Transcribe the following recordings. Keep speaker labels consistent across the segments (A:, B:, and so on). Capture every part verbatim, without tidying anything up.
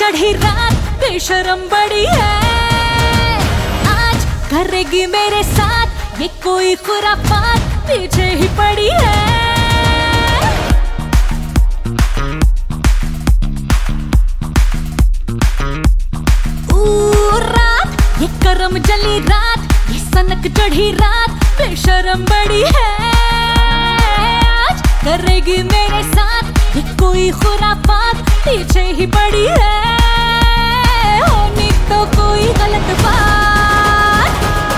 A: चढ़ी रात बेशरम बड़ी है, आज करेगी मेरे साथ ये कोई खुरापात, पीछे ही पड़ी है। ऊ रात ये करम जली रात, ये सनक चढ़ी रात बेशरम बड़ी है, आज करेगी मेरे साथ ये कोई खुरापात, पीछे ही पड़ी है। होनी तो कोई गलत बात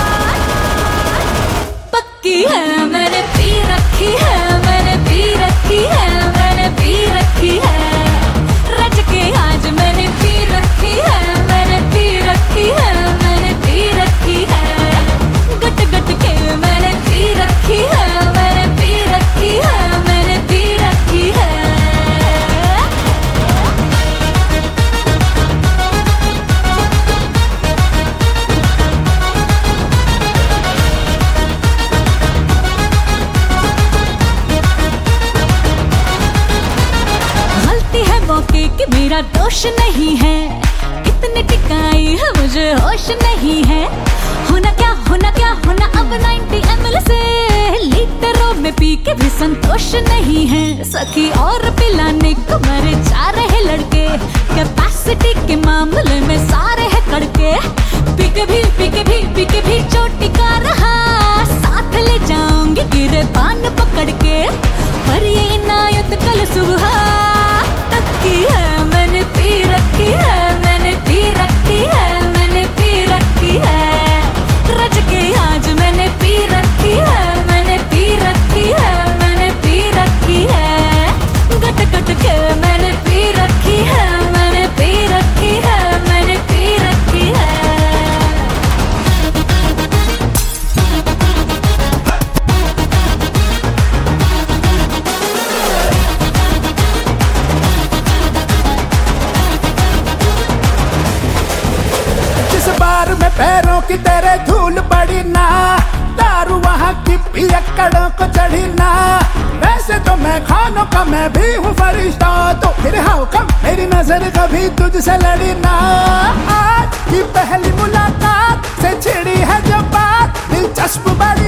A: पक्की है, मैंने पी रखी है, मैंने पी रखी है, मैंने पी रखी है, रज के आज मैंने पी रखी है, मैंने पी रखी है, मैंने पी रखी है, गट गट के मैंने पी रखी है, मैंने पी रखी है, मैंने पी रखी है। कि मेरा दोष नहीं है, कितने टिकाई है मुझे होश नहीं है, होना क्या होना क्या होना अब नब्बे एम एल से लीटरों में पी के भी संतोष नहीं है। सखी और पिलाने को मरे जा रहे लड़के, कैपेसिटी के मामले में सारे है कड़के, पी के भी पी के भी पी के भी चोटी का रहा, साथ ले जाऊंगी गिरे पान पकड़ के, पर ये इनायत कल सुबह तक की है, मैंने पी रखी है, मैंने पी रखी है, मैंने पी रखी है, रज के आज मैंने पी रखी है, मैंने पी रखी है, मैंने पी रखी है, गट गट के मैंने पी रखी है, मैंने पी रखी है, मैंने पी रखी है।
B: में पैरों की तेरे धूल पड़ी ना, दारू वहाँ की पियक्कड़ों को चढ़ी ना, वैसे तो मैं खानों का मैं भी हूँ फरिश्ता, तो फिर हाउ कम मेरी नजर कभी तुझसे लड़ी ना। आज की पहली मुलाकात से छिड़ी है जो बात, दिलचस्प बड़ी